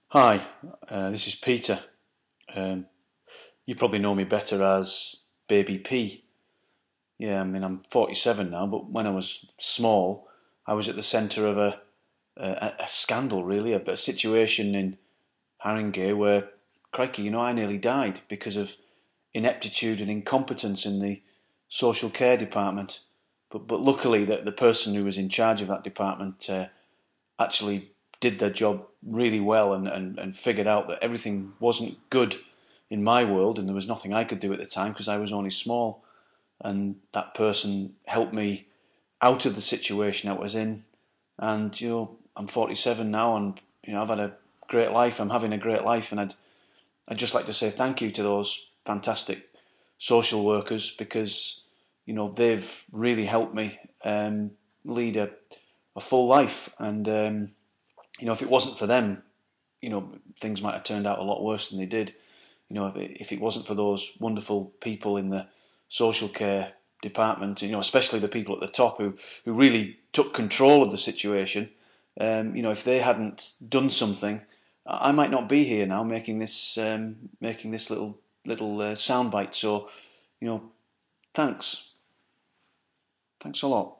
Hi, this is Peter. Um, you probably know me better as Baby P. Yeah, I mean, I'm 47 now, but when I was small, I was at the centre of a scandal, really, a situation in Haringey where, crikey, I nearly died because of ineptitude and incompetence in the social care department. But luckily, the person who was in charge of that department actually did their job really well and figured out that everything wasn't good in my world and there was nothing I could do at the time because I was only small. And that person helped me out of the situation I was in. And I'm 47 now, and I've had a great life. I'm having a great life, and I'd just like to say thank you to those fantastic social workers because they've really helped me lead a full life. And if it wasn't for them, things might have turned out a lot worse than they did. If it wasn't for those wonderful people in the social care department, especially the people at the top who really took control of the situation, if they hadn't done something, I might not be here now making this little soundbite. So, thanks, thanks a lot.